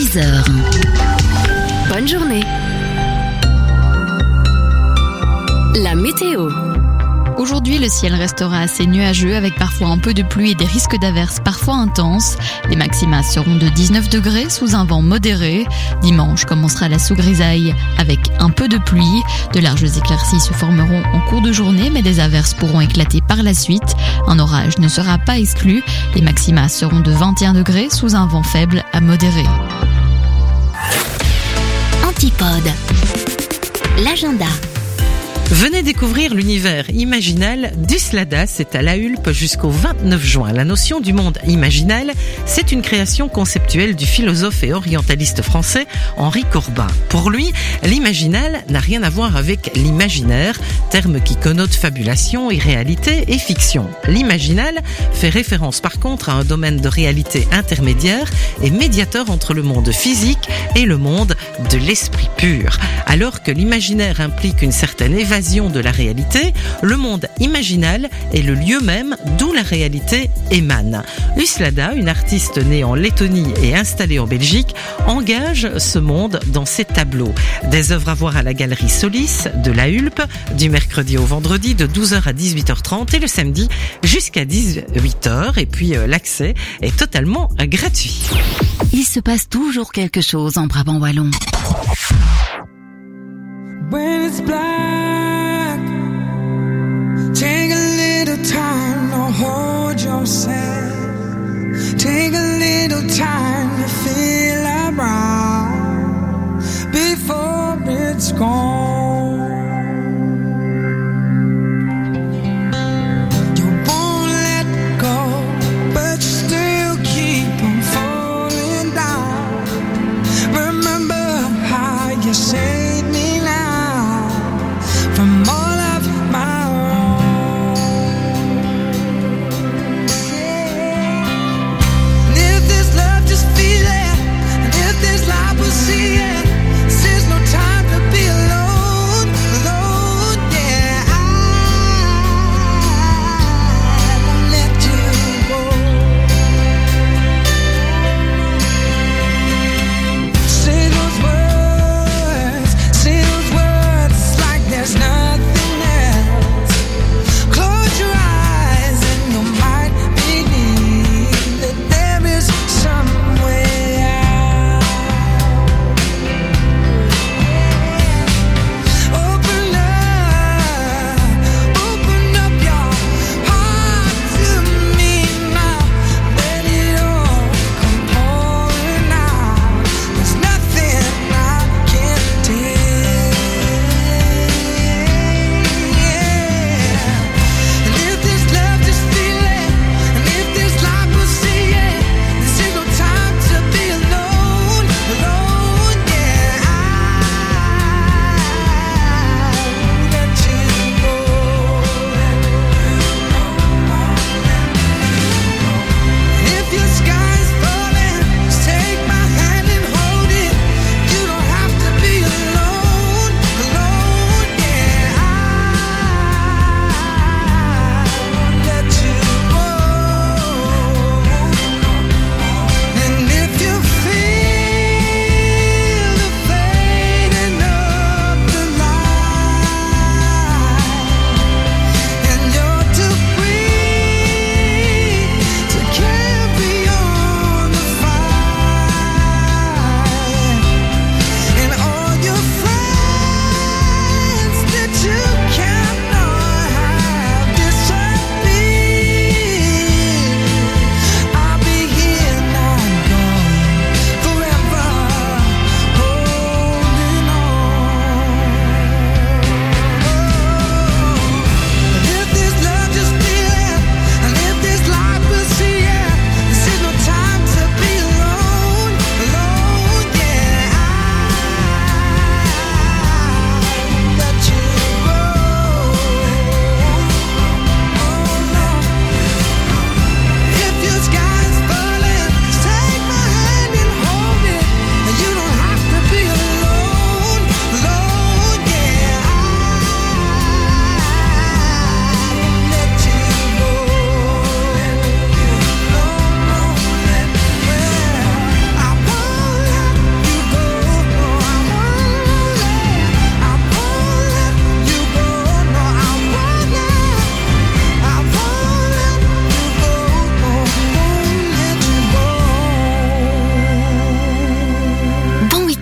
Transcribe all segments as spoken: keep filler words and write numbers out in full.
dix heures. Bonne journée. La météo. Aujourd'hui, le ciel restera assez nuageux avec parfois un peu de pluie et des risques d'averses parfois intenses. Les maxima seront de dix-neuf degrés sous un vent modéré. Dimanche commencera la sous-grisaille avec un peu de pluie. De larges éclaircies se formeront en cours de journée, mais des averses pourront éclater par la suite. Un orage ne sera pas exclu. Les maxima seront de vingt et un degrés sous un vent faible à modéré. Antipode. L'agenda. Venez découvrir l'univers imaginal d'Uslada, c'est à La Hulpe jusqu'au vingt-neuf juin. La notion du monde imaginal, c'est une création conceptuelle du philosophe et orientaliste français Henri Corbin. Pour lui, l'imaginal n'a rien à voir avec l'imaginaire, terme qui connote fabulation, irréalité et fiction. L'imaginal fait référence par contre à un domaine de réalité intermédiaire et médiateur entre le monde physique et le monde de l'esprit pur. Alors que l'imaginaire implique une certaine évasion de la réalité, le monde imaginal est le lieu même d'où la réalité émane. Uslada, une artiste née en Lettonie et installée en Belgique, engage ce monde dans ses tableaux. Des œuvres à voir à la galerie Solis de La Hulpe, du mercredi au vendredi de douze heures à dix-huit heures trente et le samedi jusqu'à dix-huit heures. Et puis euh, l'accès est totalement euh, gratuit. Il se passe toujours quelque chose en Brabant wallon. When it's black, take a little time to hold yourself. Take a little time to feel around before it's gone. You won't let go, but you still keep on falling down. Remember how you saved me now from all of my wrong. And if this love, just feel it. And if this life, we'll see it. This is no time to be alone.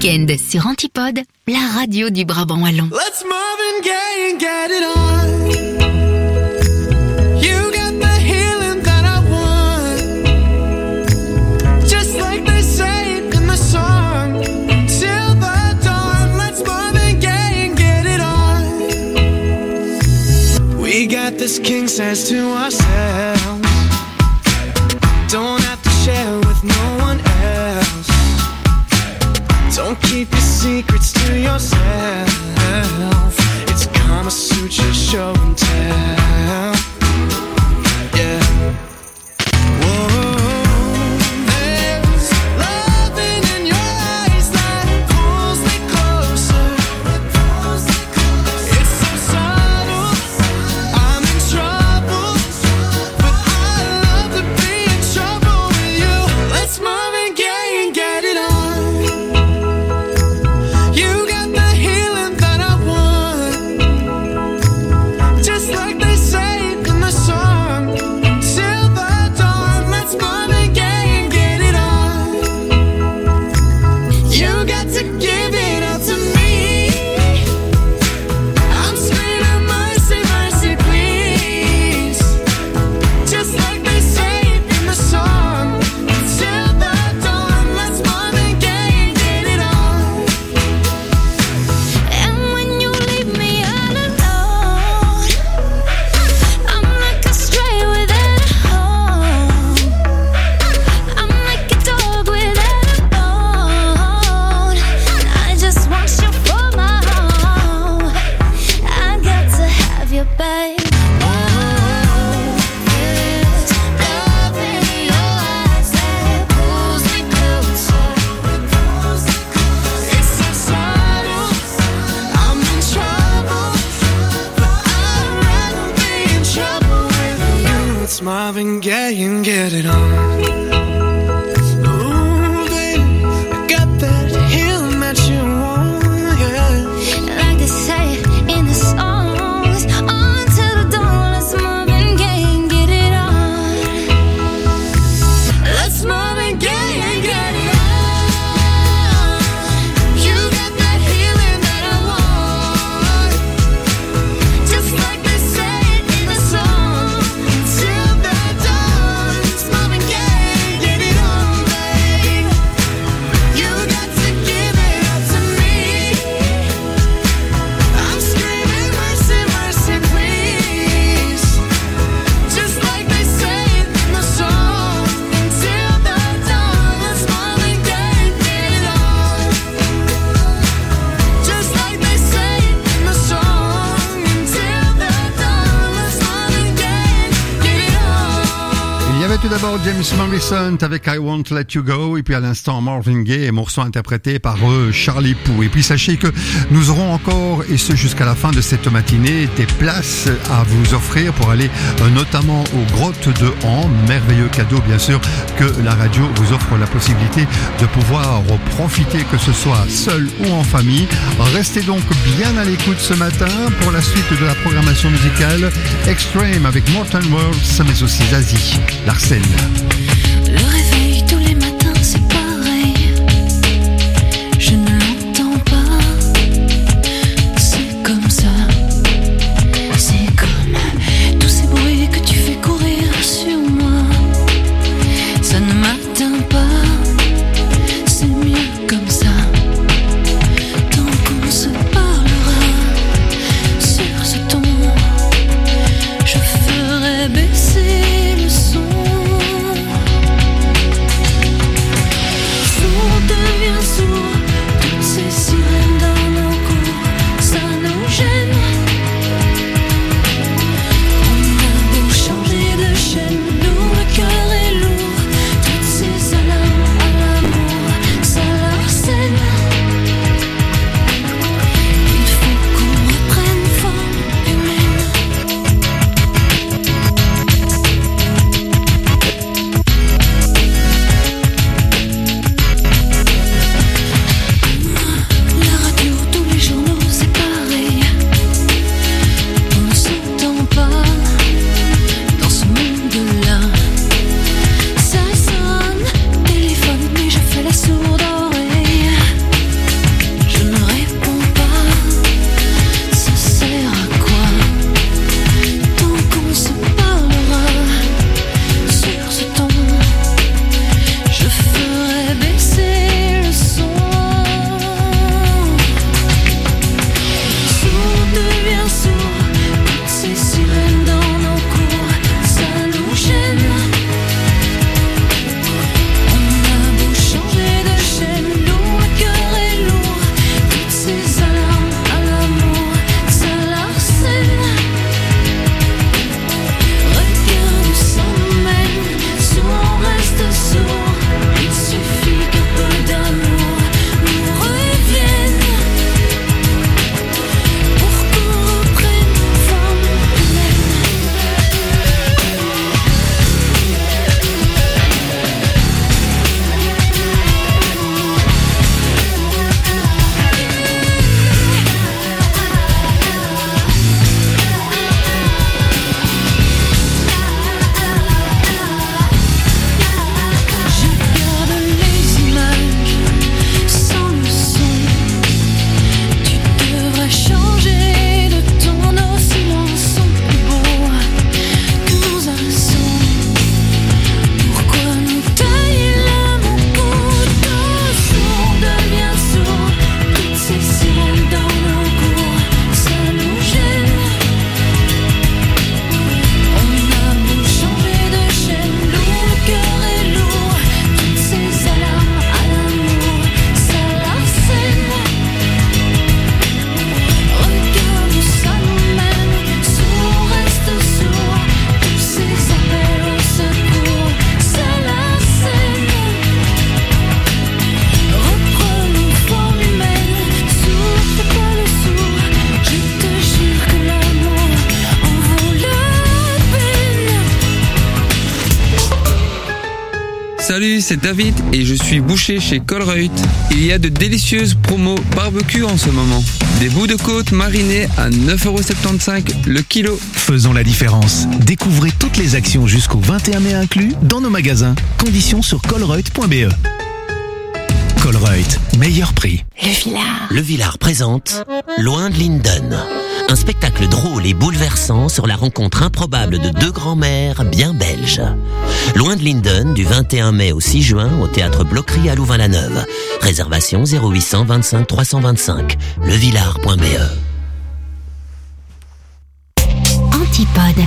week-end sur Antipode, la radio du Brabant wallon. Let's Marvin Gaye and get it on. You got the healing that I want. Just like they say in the song. Till the dawn, let's Marvin Gaye and get it on. We got this king size to ourselves. Don't have to share with no one else. Don't keep your secrets to yourself. It's Kama Sutra show and tell. Yeah. Whoa. There's loving in your eyes that pulls me closer. It's so subtle, I'm in trouble, but I love to be in trouble with you. Let's Marvin Gaye and get it on. You got the healing that I want. Just like they say in the song. Till the dawn, let's Marvin Gaye and get it on. You got to give it all to me. I'm screaming mercy, mercy, please. Just like they say in the song. Till the dawn, let's Marvin Gaye and get it on. And when you leave me all alone, I'm like a stray without a home. I'm like a dog without a bone. I just want you for my home. I got to have you, babe. There's love in your eyes that pulls me closer. It's so subtle, I'm in trouble, but I'd rather be in trouble with you. It's Marvin Gaye and get it on. Ooh, baby, I got that healing that you want, yeah. Like they say in the songs, until the dawn, let's Marvin Gaye and get it on. Let's Marvin Gaye and get it on. You got that healing that I want. Just like they say in the song. Till the dawn, it's Marvin Gaye and get it on, babe. You got to give it up to me. I'm screaming mercy, mercy, please. Just like they say in the song. Till the dawn, let's Marvin Gaye and get it on. Just like they say in the song. Till the dawn, let's Marvin Gaye and get it on. Il y avait tout d'abord James Morrison avec I Won't Let You Go, et puis à l'instant Marvin Gaye, morceau interprété par euh, Charlie Puth. Et puis sachez que nous aurons encore, et ce jusqu'à la fin de cette matinée, des places à vous offrir pour aller euh, notamment aux grottes de Han. Merveilleux cadeau bien sûr que la radio vous offre la possibilité de pouvoir profiter, que ce soit seul ou en famille. Restez donc bien à l'écoute ce matin pour la suite de la programmation musicale. Extreme avec Morten Worlds, mais aussi Zazie, Larsen. Le réveil tous les matins, c'est pareil. Je ne l'entends pas. C'est comme ça. C'est comme tous ces bruits que tu fais courir sur moi. Ça ne m'atteint pas. C'est mieux comme ça. Tant qu'on se parlera sur ce ton, je ferai baisser le son. Salut, c'est David et je suis boucher chez Colruyt. Il y a de délicieuses promos barbecue en ce moment. Des bouts de côte marinés à neuf euros soixante-quinze le kilo. Faisons la différence. Découvrez toutes les actions jusqu'au vingt et un mai inclus dans nos magasins. Conditions sur colruyt point b e. Colruyt, meilleur prix. Le Villard. Le Villard présente Loin de Linden. Un spectacle drôle et bouleversant sur la rencontre improbable de deux grands-mères bien belges. Loin de Linden, du vingt et un mai au six juin, au théâtre Bloquerie à Louvain-la-Neuve. Réservation zéro huit cent vingt-cinq trois cent vingt-cinq. levillard point b e. Antipode.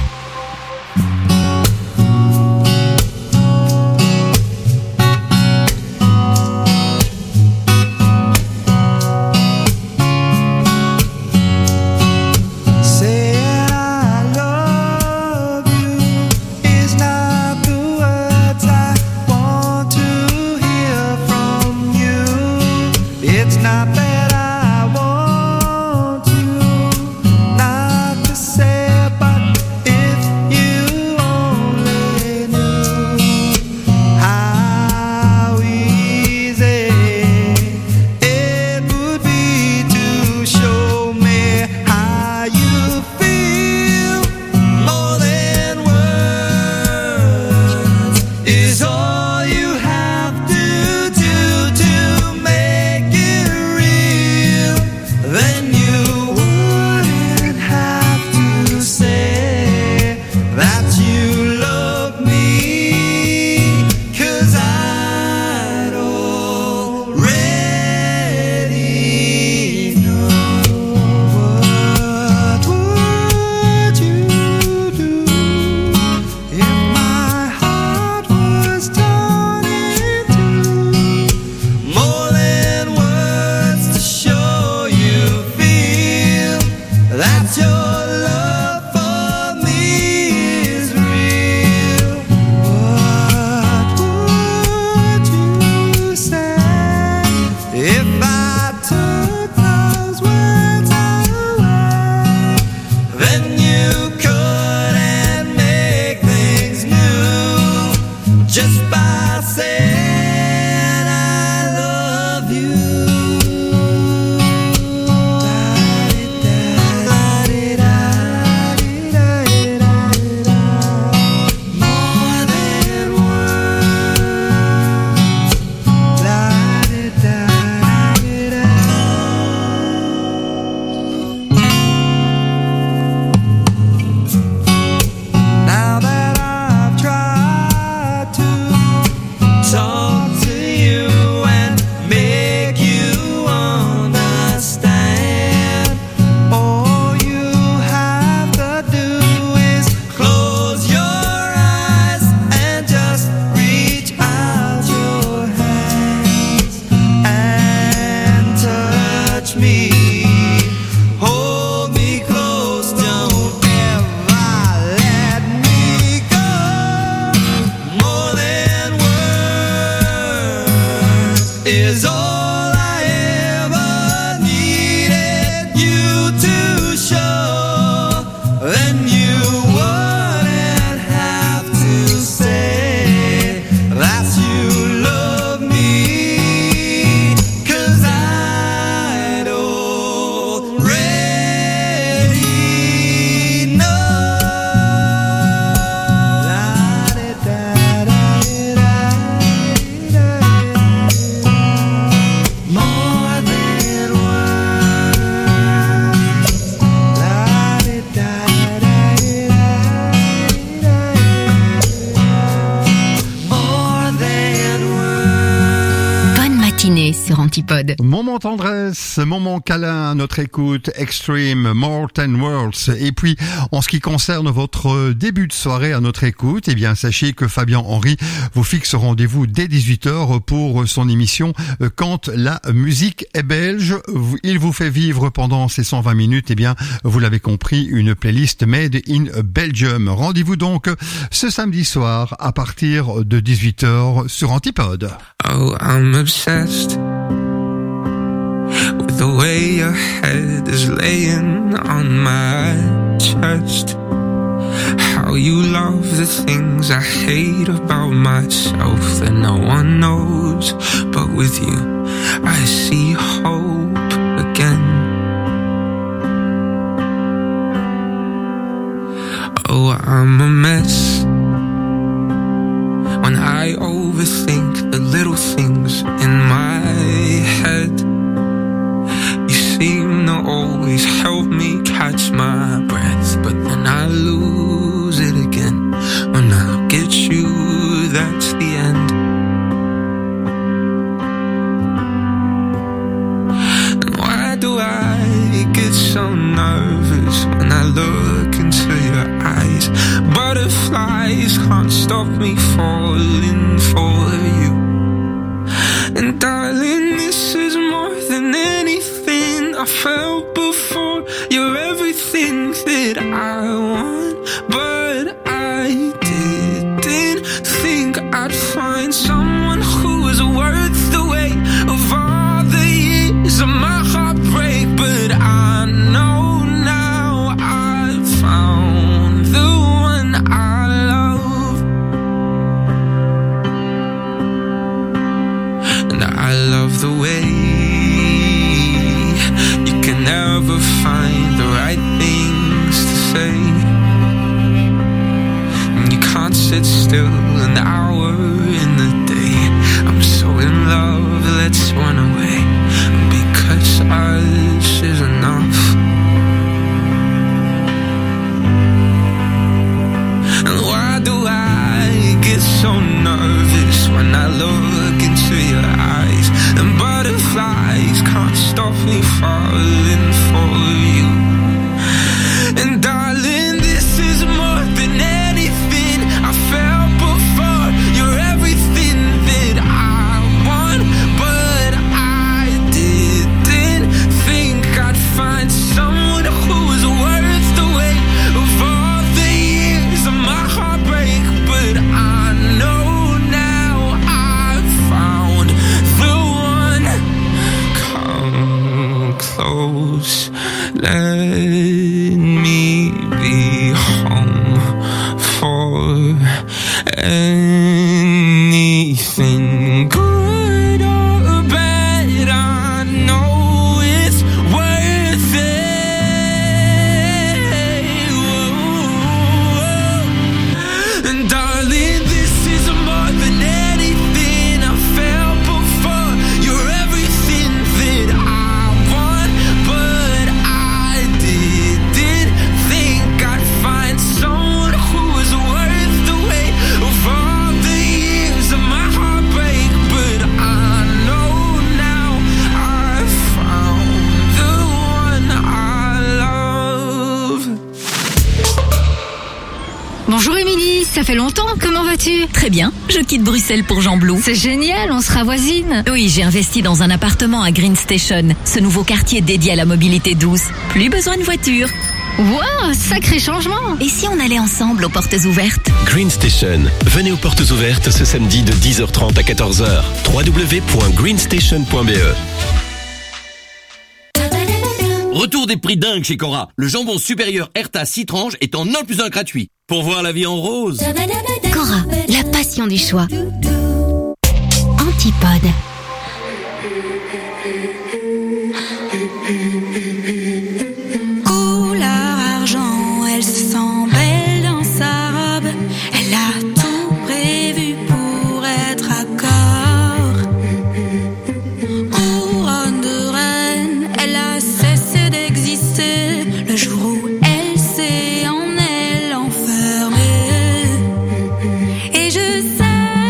Antipode. Moment tendresse, moment câlin à notre écoute, Extreme, More Than Worlds. Et puis, en ce qui concerne votre début de soirée à notre écoute, eh bien, sachez que Fabien Henry vous fixe rendez-vous dès dix-huit heures pour son émission Quand la musique est belge. Il vous fait vivre pendant ces cent vingt minutes, eh bien, vous l'avez compris, une playlist made in Belgium. Rendez-vous donc ce samedi soir à partir de dix-huit heures sur Antipode. Oh, I'm obsessed with the way your head is laying on my chest. How how you love the things I hate about myself that no one knows. But with you, I see hope again. Oh, I'm a mess when I overthink the little things in my head. You seem to always help me catch my breath, but then I lose it again. When I get you, that's the end. And why do I get so nervous when I look into your eyes? Butterflies can't stop me falling for you. And darling, this is more than anything I felt before. You're everything that I want, but I didn't think I'd find someone who was worth the weight of all the years of my heartbreak. But I know now I've found the one I love, and I love the way you can never find the right things to say, and you can't sit still an hour in the day. I'm so in love, let's run away, because us is enough. And why do I get so nervous when I look into your eyes? And butterflies can't stop me falling for you. And darling, this is more than anything I felt before. You're everything that I want, but I didn't think I'd find someone who was worth the weight of all the years of my heartbreak. But I know now I've found the one. Come close, let me be home for anything good or bad. I know it's worth it. Whoa. And darling, this is more than anything I felt before. You're everything that I want, but I didn't think I'd find someone who was worth the weight of all the years of my heartbreak. But I know now I've found the one I love. Bonjour Émilie, ça fait longtemps, comment vas-tu? Très bien, je quitte Bruxelles pour Jean-Blou. C'est génial, on sera voisines. Oui, j'ai investi dans un appartement à Green Station, ce nouveau quartier dédié à la mobilité douce. Plus besoin de voiture. Wow, sacré changement. Et si on allait ensemble aux portes ouvertes? Green Station. Venez aux portes ouvertes ce samedi de dix heures trente à quatorze heures. w w w point green station point b e. Retour des prix dingues chez Cora. Le jambon supérieur Erta six tranches est en un plus un gratuit. Pour voir la vie en rose. Cora, la passion du choix. Antipode. Couleur argent, elle se sent belle dans sa robe. Elle a tout prévu pour être à corps. Couronne de reine, elle a cessé d'exister le jour où elle s'est en elle enfermée. Et je sais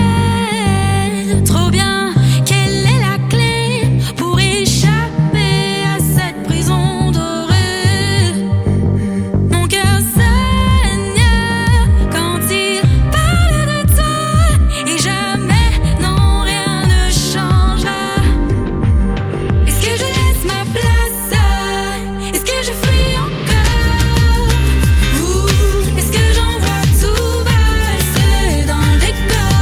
trop bien quelle est la clé pour échapper à cette prison dorée. Mon cœur saigne quand il parle de toi, et jamais, non, rien ne changera. Est-ce que je laisse ma place? Est-ce que je fuis encore? Ou est-ce que j'envoie tout passer dans le décor?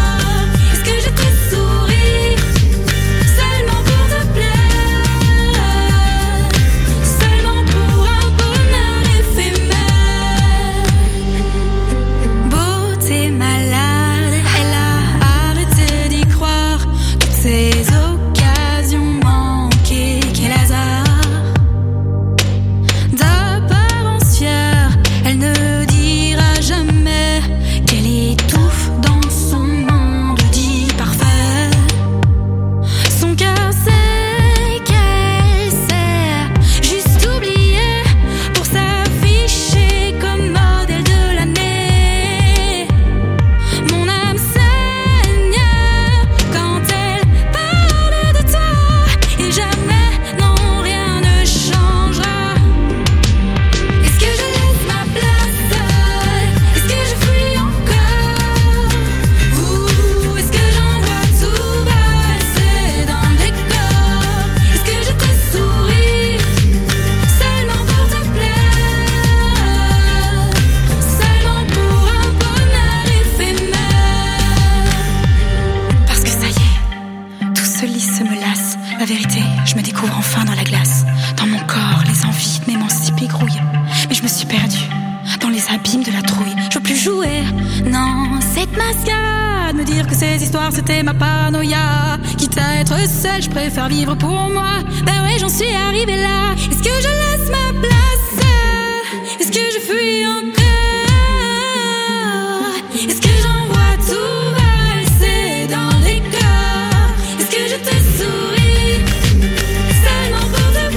me dire que ces histoires c'était ma paranoïa. Quitte à être seule, je préfère vivre pour moi. Ben ouais, j'en suis arrivée là. Est-ce que je laisse ma place? Est-ce que je fuis encore? Est-ce que j'envoie tout valser dans les corps? Est-ce que je te souris seulement pour te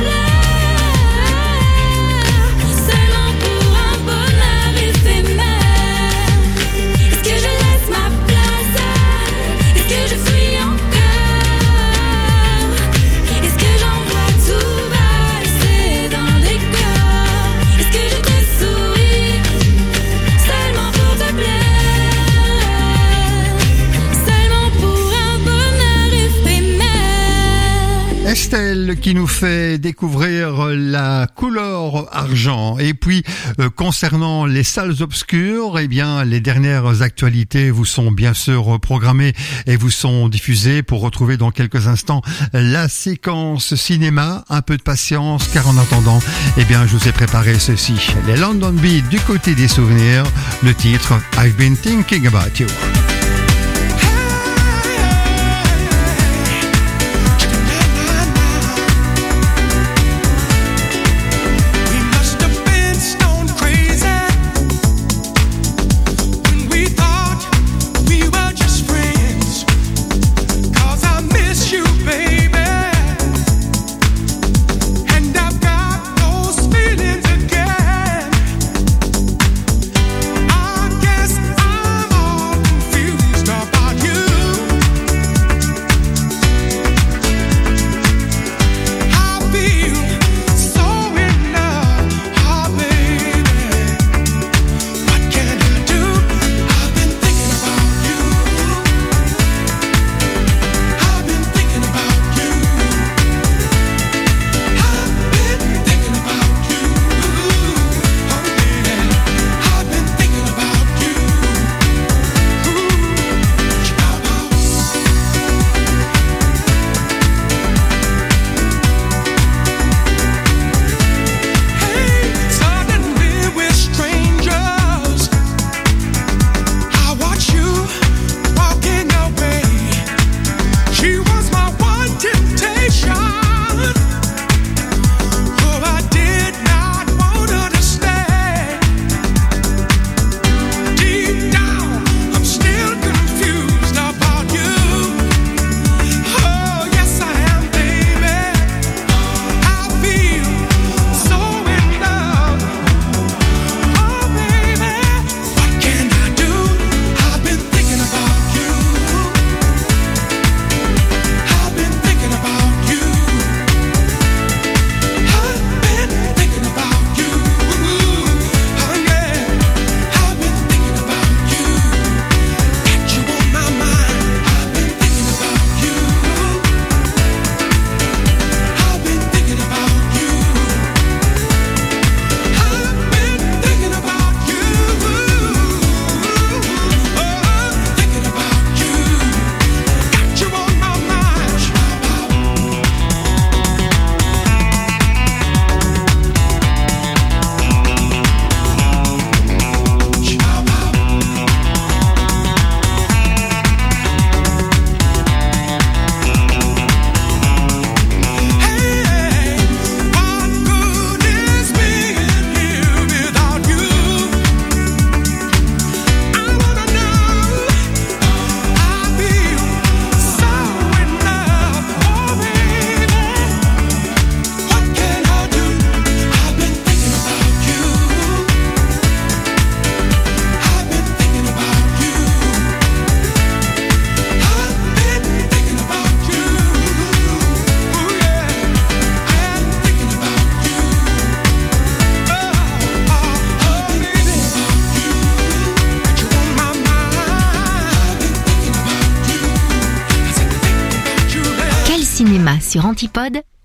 plaire? Seulement pour un bonheur éphémère? Est-ce que je laisse ma place? Est-ce que je fuis encore? Est-ce que j'envoie tout valser dans les corps? Est-ce que je te souris seulement pour te plaire? Seulement pour un bonheur éphémère? Estelle qui nous fait découvrir la couleur argent. Et puis, euh, concernant les salles obscures, eh bien, les dernières actualités vous sont bien sûr programmées et vous sont diffusées pour retrouver dans quelques instants la séquence cinéma. Un peu de patience, car en attendant, eh bien, je vous ai préparé ceci. Les London Beat du côté des souvenirs. Le titre, I've been thinking about you. We must have been stone crazy when we thought we were just friends. 'Cause I miss you, baby, and I've got those feelings again. I guess I'm all confused about you. I feel so in love, oh baby. What can I do? I've been thinking about you. I've been thinking about you. I've been thinking about you. Oh yeah. I've been thinking about you. Hey, suddenly we're strangers. I watch you walking away. She was my one temptation. Oh, I did not want her to stay. Deep down, I'm still confused about you. Oh, yes, I am, baby. I feel so in love. Oh, baby, what can I do? I've been thinking about you. I've been thinking about you. I've been thinking about you. Oh, yeah. I've been thinking about you. Got you on my mind. I've been thinking about you. I've been thinking about you. I've been thinking about you. Oh, thinking about you. Got you on my mind. Hey, what good is being here without you? I wanna know. I feel so in love, oh baby. What can I do? I've been thinking about you. I've been thinking about you. I've been thinking about you. Oh yeah, I'm thinking about you. Oh, oh, oh baby, got you on my mind. I've been thinking about you. I said thinking about you, baby. Quel cinéma sur Antipode?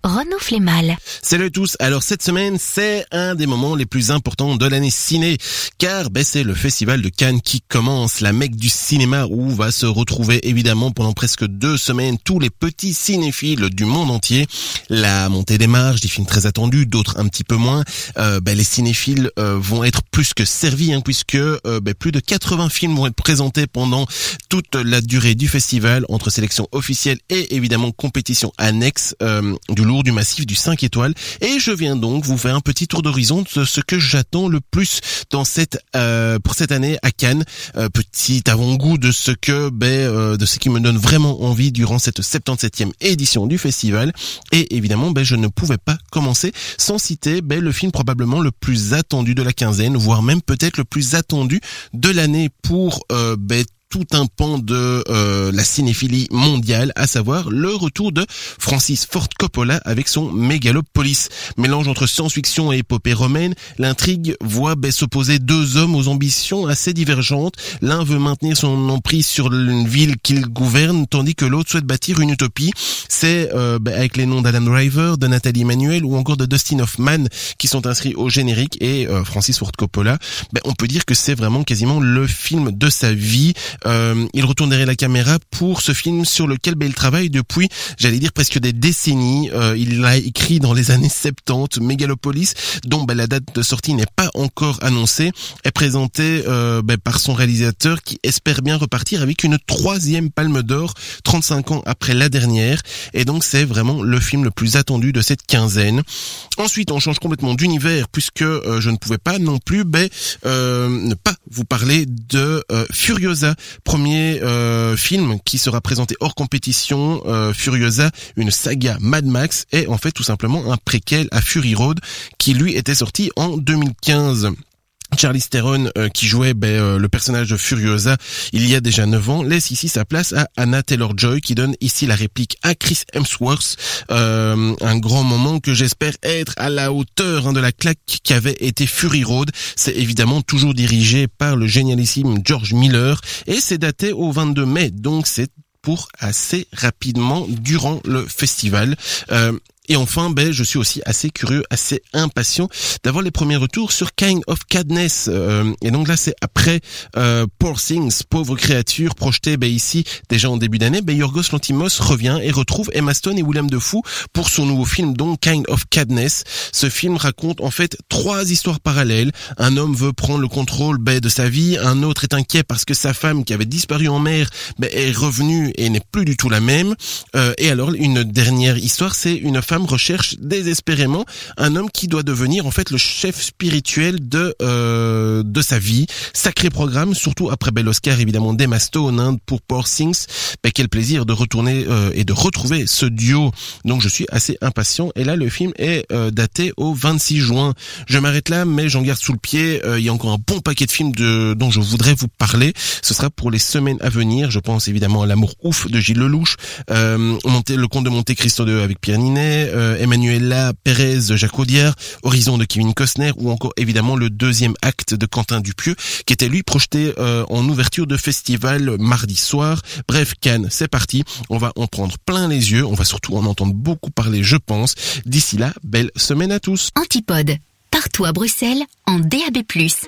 Renaud Flémal. Salut à tous. Alors cette semaine, c'est un des moments les plus importants de l'année ciné, car ben, c'est le festival de Cannes qui commence, la mecque du cinéma où va se retrouver évidemment pendant presque deux semaines tous les petits cinéphiles du monde entier. La montée des marges, des films très attendus, d'autres un petit peu moins. Euh, ben, les cinéphiles euh, vont être plus que servis, hein, puisque euh, ben, plus de quatre-vingts films vont être présentés pendant toute la durée du festival, entre sélection officielle et évidemment compétition annexe, euh, du lourd, du massif, du cinq étoiles. Et je viens donc vous faire un petit tour d'horizon de ce que j'attends le plus dans cette euh, pour cette année à Cannes. Euh, petit avant-goût de ce que ben euh, de ce qui me donne vraiment envie durant cette soixante-dix-septième édition du festival. Et évidemment, ben je ne pouvais pas commencer sans citer ben le film probablement le plus attendu de la quinzaine, voire même peut-être le plus attendu de l'année pour euh, ben tout un pan de euh, la cinéphilie mondiale, à savoir le retour de Francis Ford Coppola avec son Megalopolis. Mélange entre science-fiction et épopée romaine, l'intrigue voit ben, s'opposer deux hommes aux ambitions assez divergentes. L'un veut maintenir son emprise sur une ville qu'il gouverne, tandis que l'autre souhaite bâtir une utopie. C'est euh, ben, avec les noms d'Alan Driver, de Nathalie Emmanuel ou encore de Dustin Hoffman qui sont inscrits au générique, et euh, Francis Ford Coppola, ben, on peut dire que c'est vraiment quasiment le film de sa vie. Euh, il retourne derrière la caméra pour ce film sur lequel ben, il travaille depuis, j'allais dire, presque des décennies. Euh, il l'a écrit dans les années soixante-dix. Megalopolis, dont ben, la date de sortie n'est pas encore annoncée, est présenté euh, ben, par son réalisateur qui espère bien repartir avec une troisième Palme d'Or trente-cinq ans après la dernière. Et donc c'est vraiment le film le plus attendu de cette quinzaine. Ensuite, on change complètement d'univers puisque euh, je ne pouvais pas non plus ben, euh, ne pas vous parler de euh, Furiosa. Premier euh, film qui sera présenté hors compétition. euh, Furiosa, une saga Mad Max, est en fait tout simplement un préquel à Fury Road qui lui était sorti en deux mille quinze. Charlize Theron, euh, qui jouait ben, euh, le personnage de Furiosa il y a déjà neuf ans, laisse ici sa place à Anna Taylor-Joy, qui donne ici la réplique à Chris Hemsworth. Euh, un grand moment que j'espère être à la hauteur hein, de la claque qu'avait été Fury Road. C'est évidemment toujours dirigé par le génialissime George Miller et c'est daté au vingt-deux mai, donc c'est pour assez rapidement durant le festival. Euh, Et enfin, ben, je suis aussi assez curieux, assez impatient d'avoir les premiers retours sur Kind of Cadness. Euh, et donc là, c'est après euh, Poor Things, Pauvre créature, projeté ben, ici déjà en début d'année. Ben, Yorgos Lanthimos revient et retrouve Emma Stone et Willem Dafoe pour son nouveau film, donc Kind of Cadness. Ce film raconte en fait trois histoires parallèles. Un homme veut prendre le contrôle ben, de sa vie, un autre est inquiet parce que sa femme qui avait disparu en mer ben, est revenue et n'est plus du tout la même. Euh, et alors, une dernière histoire, c'est une femme recherche désespérément un homme qui doit devenir en fait le chef spirituel de euh, de sa vie. Sacré programme, surtout après ben, l'Oscar évidemment d'Emma Stone hein, pour Poor Things. Ben, quel plaisir de retourner euh, et de retrouver ce duo. Donc je suis assez impatient. Et là le film est euh, daté au vingt-six juin. Je m'arrête là, mais j'en garde sous le pied. Euh, il y a encore un bon paquet de films de, dont je voudrais vous parler. Ce sera pour les semaines à venir. Je pense évidemment à L'amour ouf de Gilles Lelouch, euh, Le Comte de Monte Cristo deux avec Pierre Ninet, Euh, Emmanuela Pérez de Jacques Audiard, Horizon de Kevin Costner ou encore évidemment le deuxième acte de Quentin Dupieux qui était lui projeté euh, en ouverture de festival mardi soir. Bref, Cannes, c'est parti. On va en prendre plein les yeux. On va surtout en entendre beaucoup parler, je pense. D'ici là, belle semaine à tous. Antipode, partout à Bruxelles, en D A B plus.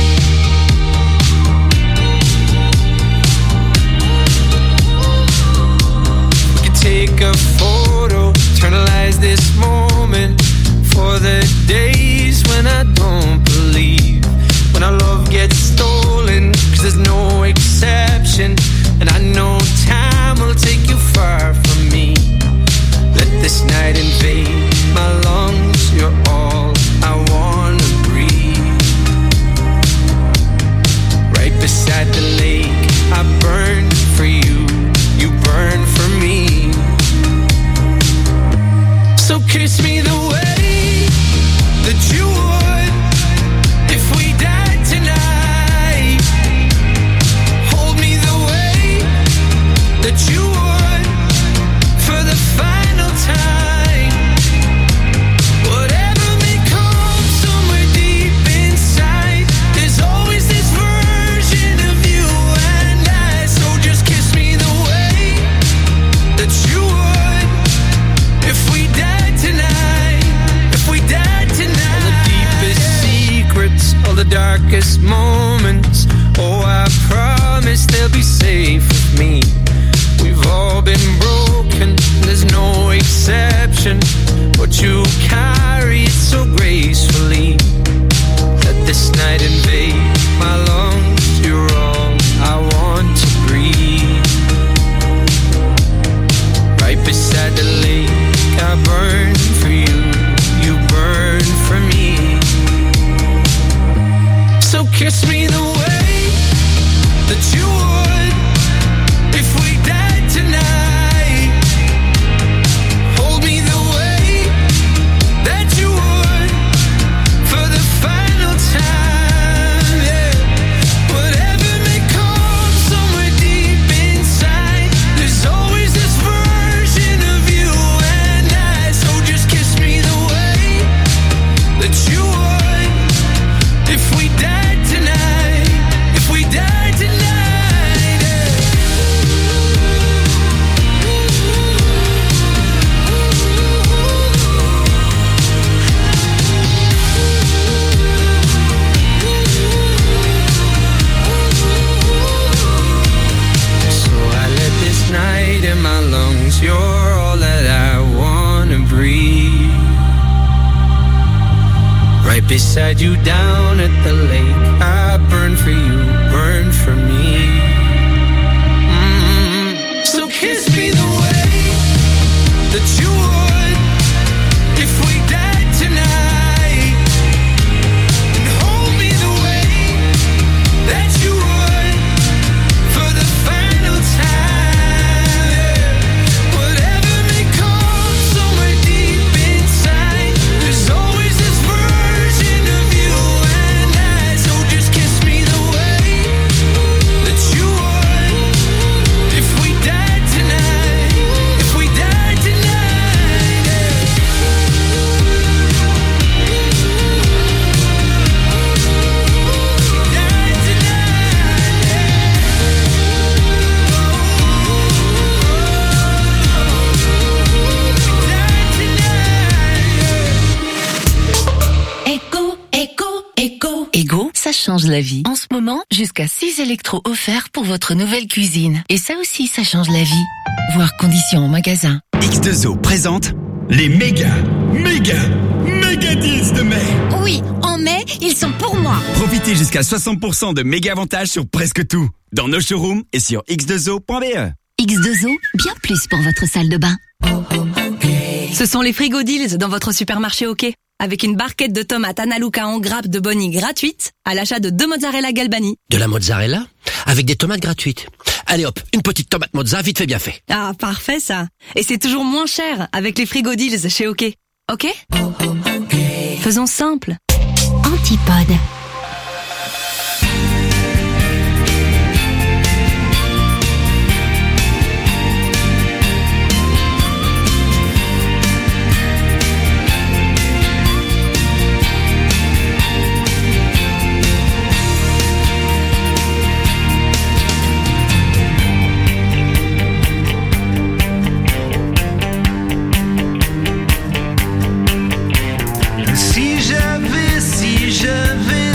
Take a photo, eternalize this moment for the days when I don't believe, when our love gets stolen, cause there's no exception, and I know time will take you far from me. Let this night invade my lungs, you're all I wanna breathe. you're all that I wanna breathe. Right beside you down at the lake, I burn for you, burn for me. Mm-hmm. So kiss me the way that you would if we died tonight, and hold me the way that you would for the final time. Whatever may come somewhere deep inside, there's always this version of you and I. So just kiss me the way that you would if we died tonight, if we died tonight. Ego, Ego, Ego. Ego, ça change la vie. En ce moment, jusqu'à six électros offerts pour votre nouvelle cuisine. Et ça aussi, ça change la vie. Voir conditions en magasin. X deux O présente les méga, méga, méga deals de mai. Oui, en mai, ils sont pour moi. Profitez jusqu'à soixante pour cent de méga avantages sur presque tout. Dans nos showrooms et sur x deux o point b e. X deux O, bien plus pour votre salle de bain. Ce sont les Frigo Deals dans votre supermarché OK. Avec une barquette de tomates Analuca en grappe de Bonnie gratuite à l'achat de deux mozzarella Galbani. De la mozzarella avec des tomates gratuites. Allez hop, une petite tomate mozza, vite fait bien fait. Ah, parfait ça. Et c'est toujours moins cher avec les Frigo Deals chez OK. OK ? Faisons simple. Antipode. Si j'avais, si j'avais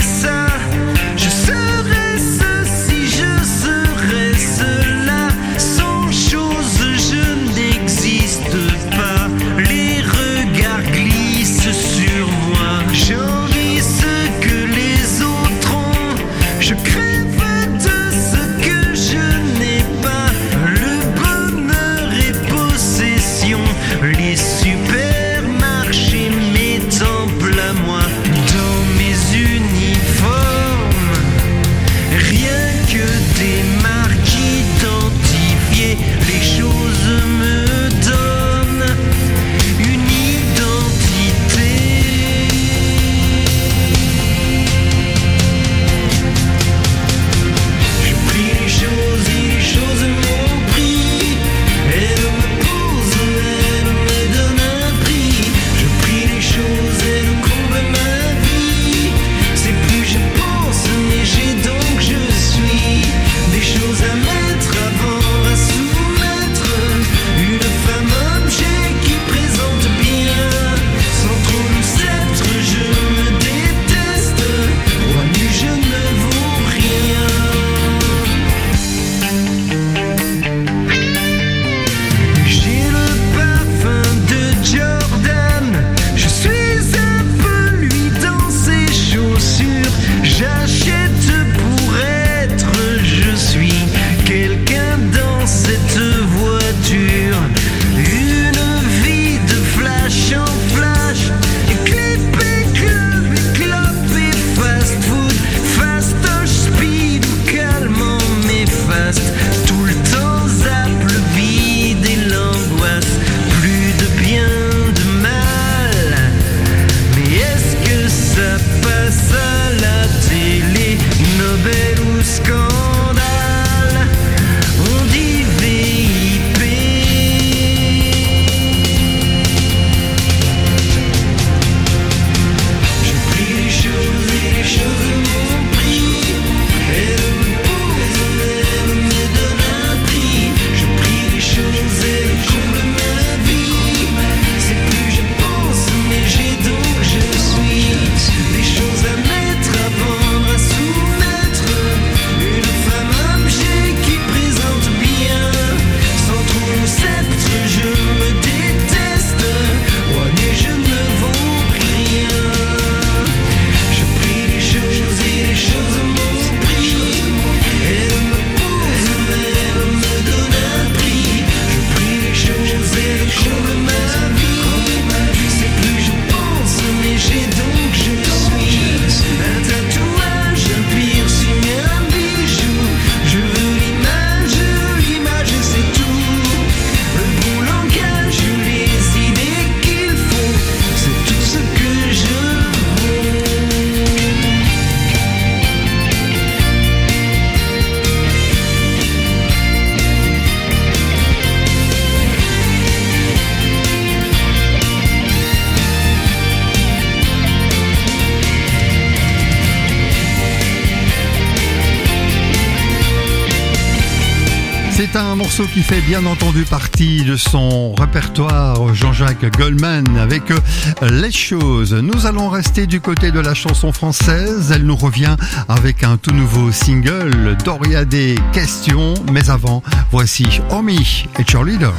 morceau qui fait bien entendu partie de son répertoire, Jean-Jacques Goldman avec Les Choses. Nous allons rester du côté de la chanson française. Elle nous revient avec un tout nouveau single, Doria des questions. Mais avant, voici Omi et Cheerleader.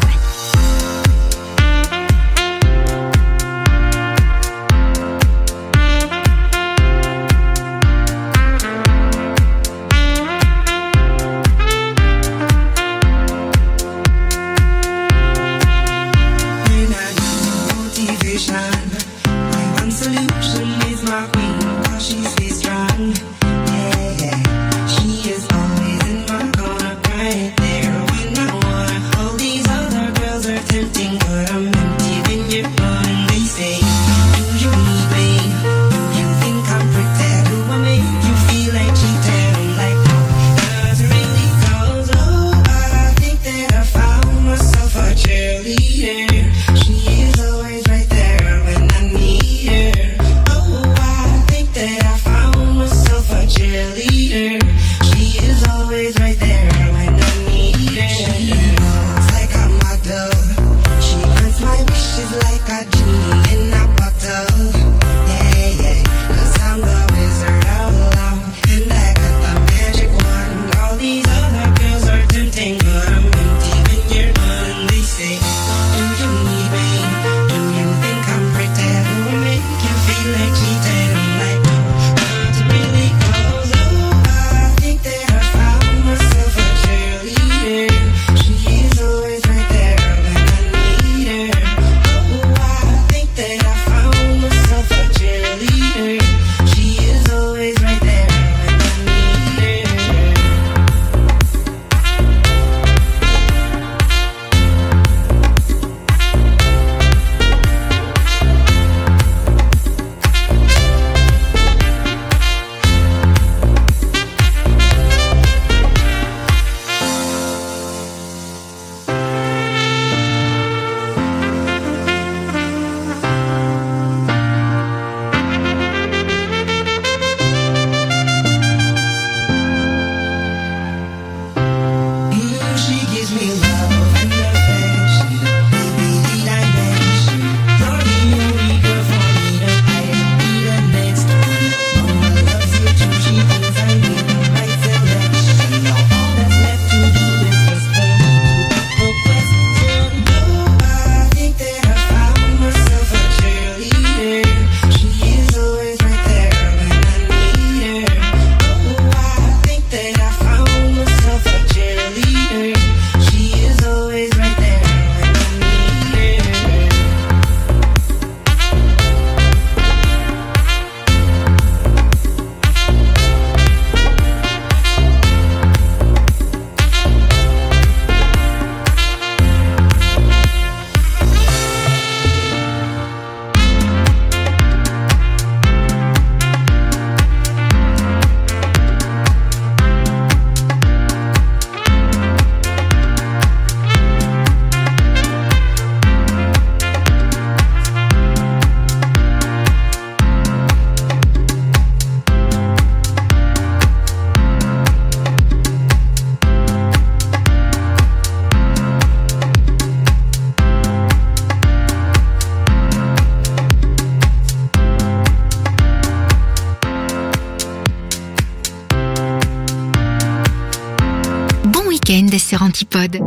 Sur Antipode.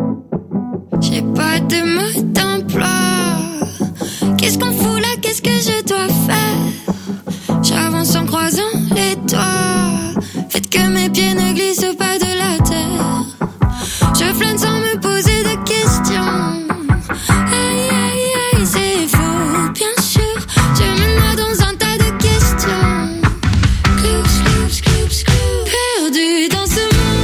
J'ai pas de mot d'emploi. Qu'est-ce qu'on fout là? Qu'est-ce que je dois faire? J'avance en croisant les doigts. Faites que mes pieds ne glissent pas de la terre. Je flâne sans me poser de questions. Aïe aïe aïe, c'est faux, bien sûr. Je me noie dans un tas de questions. Cloups, cloups, cloups, cloups. Perdu dans ce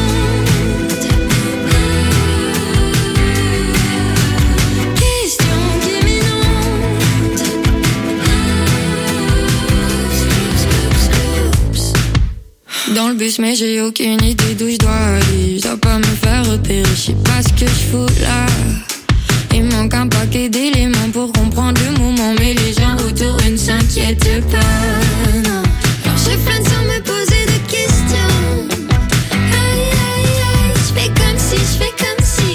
dans le bus, mais j'ai aucune idée d'où je dois aller. Je dois pas me faire repérer, je sais pas ce que je fous là. Il manque un paquet d'éléments pour comprendre le moment, mais les gens autour ne s'inquiètent pas. Non. Alors je flâne sans me poser de questions. Aïe aïe aïe, je fais comme si, je fais comme si.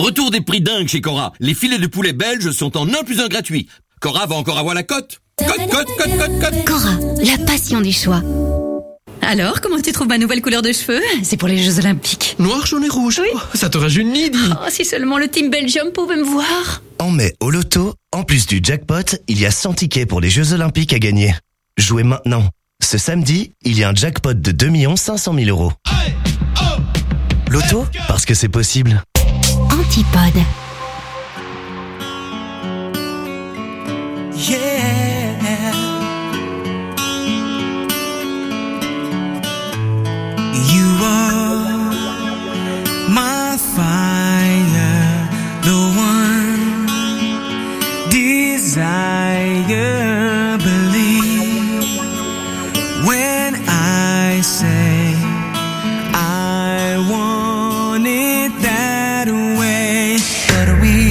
Retour des prix dingues chez Cora. Les filets de poulet belges sont en un plus un gratuit. Cora va encore avoir la cote. Cote, cote, cote, cote, cote. Cora, la passion du choix. Alors, comment tu trouves ma nouvelle couleur de cheveux? C'est pour les Jeux Olympiques. Noir, jaune et rouge. Oui. Oh, ça te rajeunit, Nidi. Oh, si seulement le Team Belgium pouvait me voir. En mai, au loto, en plus du jackpot, il y a cent tickets pour les Jeux Olympiques à gagner. Jouez maintenant. Ce samedi, il y a un jackpot de deux millions cinq cent mille euros. Loto, parce que c'est possible. Antipode. Yeah. You are my fire, the one desire. Believe when I say I want it that way, but we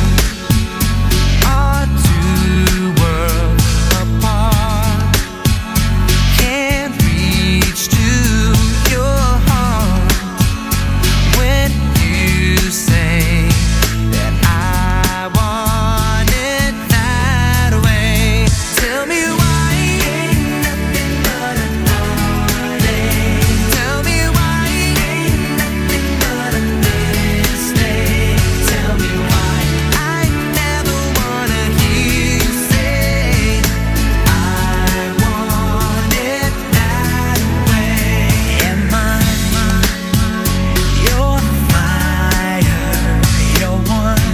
are two worlds apart. Can't reach to your heart when you say that I want it that way. Tell me why ain't nothing but a heartache. Tell me why ain't nothing but a mistake. Tell me why I never wanna hear you say I want it that way. Am I your fire, your one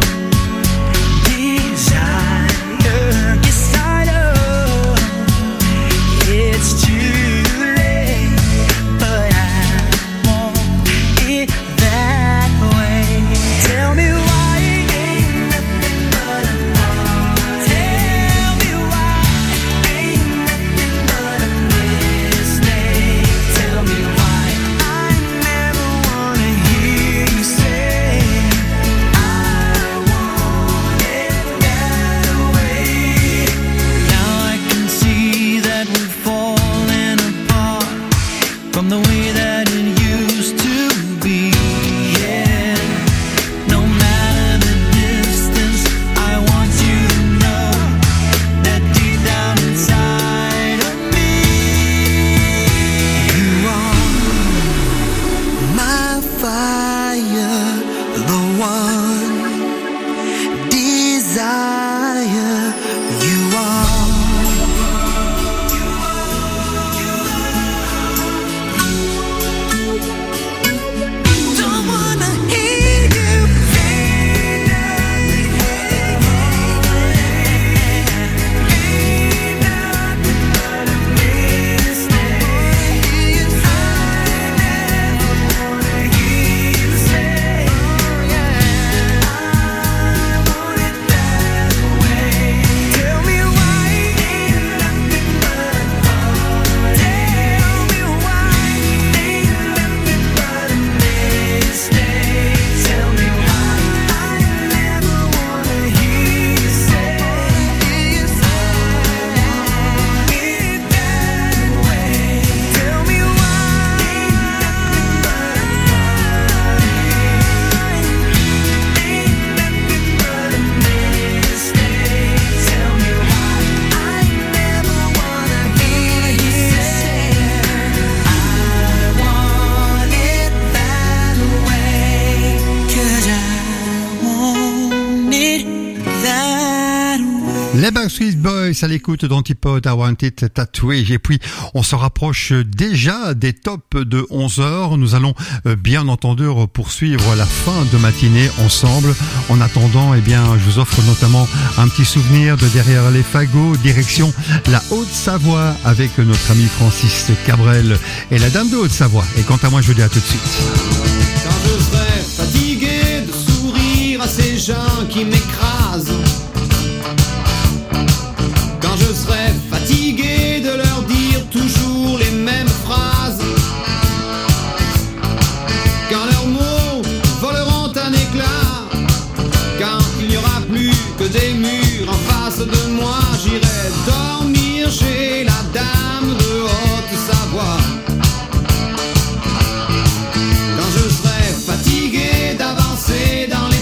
desire? Yes, I know it's too late, but I want it that way. Tell me why ain't nothing but a heart. Tell me why ain't nothing but a mistake. Tell me why I never wanna hear you say I want it that way. Now I can see that we've fallen apart from the way that it used to be. Yeah. No matter the distance, I want you to know that deep down inside of me, you are my fire, the one desire. You are. Don't wanna hear you say nothing. Ain't nothing but a mistake. I never wanna hear you say I want it that way. Tell me why ain't nothing but a heart. Tell me why ain't nothing but a mistake. Tell me why I never wanna hear you say I want it that way. Tell me why ain't nothing but a heart. Ain't nothing but a mistake. Tell me why I never wanna hear you say I want it that way. 'Cause I want it that way. Les Backstreet Boys à l'écoute d'Antipode, I Want It That Way. Et puis, on se rapproche déjà des tops de onze heures. Nous allons euh, bien entendu poursuivre la fin de matinée ensemble. En attendant, eh bien, je vous offre notamment un petit souvenir de derrière les fagots, direction la Haute-Savoie avec notre ami Francis Cabrel et la Dame de Haute-Savoie. Et quant à moi, je vous dis à tout de suite. Quand je serai fatigué de sourire à ces gens qui m'écrasent, quand je serai fatigué de leur dire toujours les mêmes phrases, quand leurs mots voleront un éclat, quand il n'y aura plus que des murs en face de moi, j'irai dormir chez la Dame de Haute-Savoie. Quand je serai fatigué d'avancer dans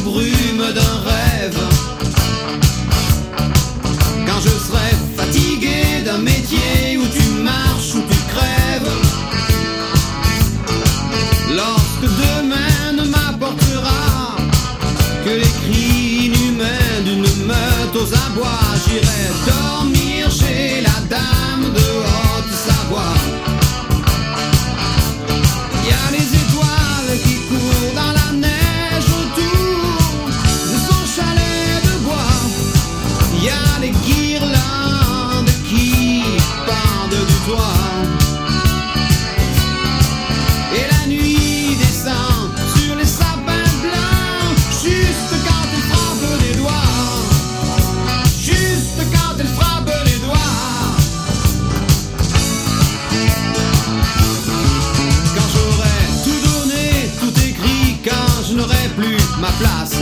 ma place.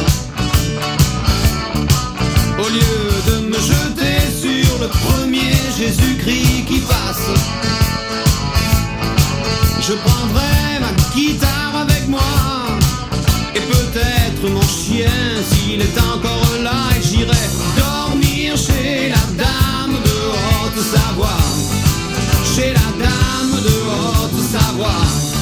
Au lieu de me jeter sur le premier Jésus-Christ qui passe, je prendrai ma guitare avec moi et peut-être mon chien s'il est encore là, et j'irai dormir chez la dame de Haute-Savoie, chez la dame de Haute-Savoie.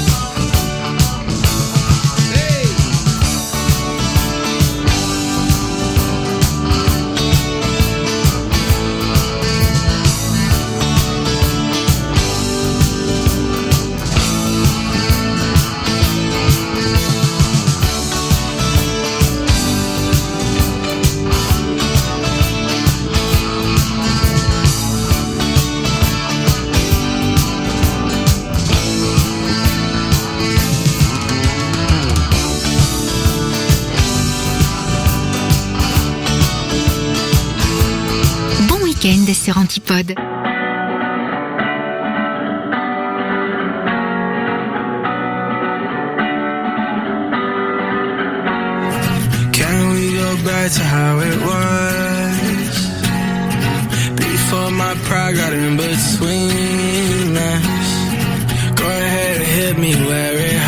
Sur Antipode. Can we go back to how it was before my pride got in between us? Go ahead and hit me where it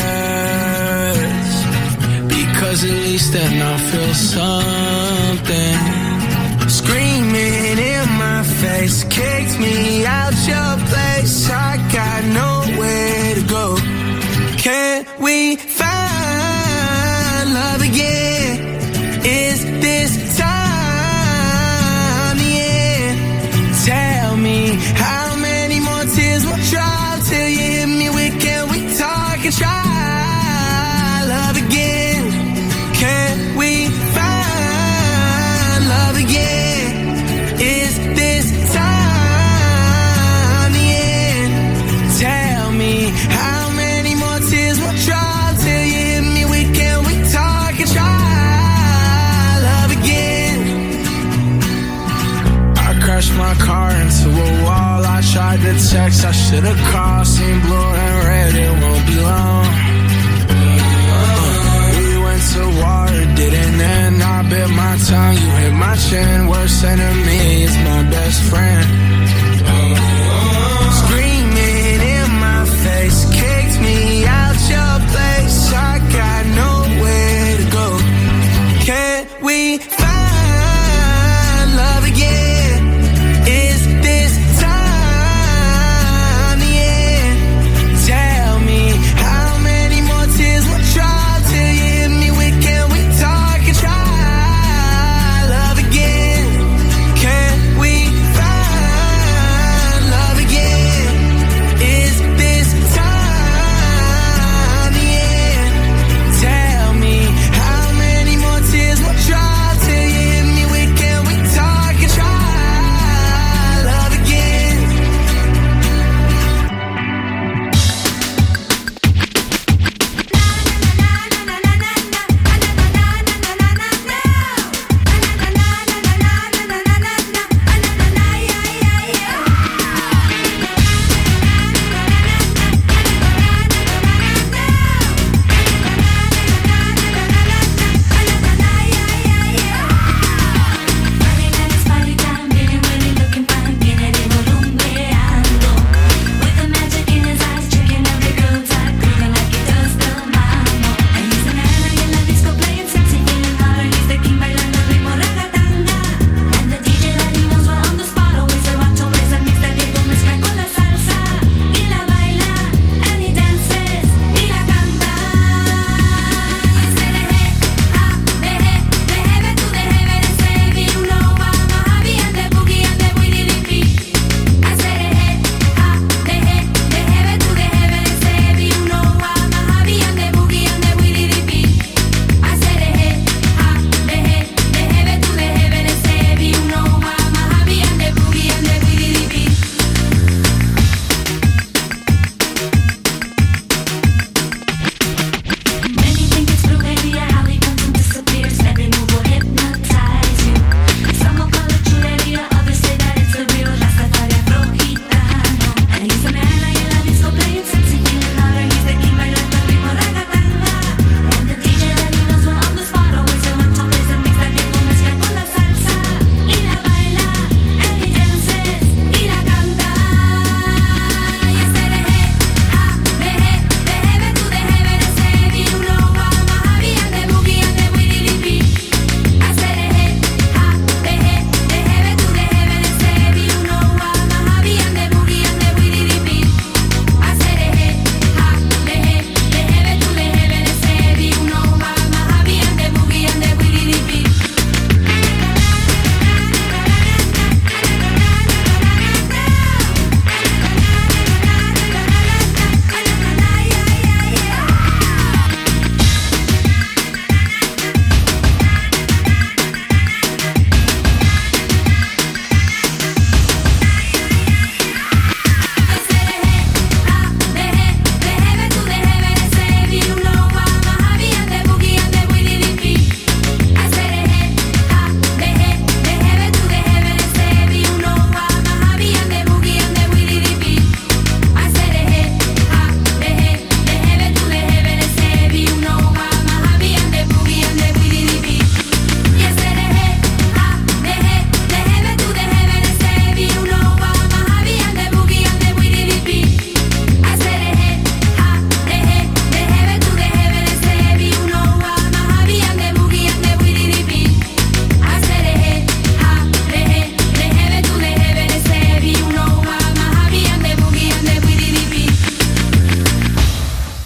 hurts, because at least then I'll feel something. Screaming in my face, kicked me out your place. I got nowhere to go. Can we find love again? Is this time the end? Tell me how many more tears will drop till you hit me with can we talk and try love again? Can we find love again? Is this time the end? Tell me how many more tears will drop till you hit me with can we talk and try love again? I crashed my car into a wall. I tried to text, I should've called, seen blue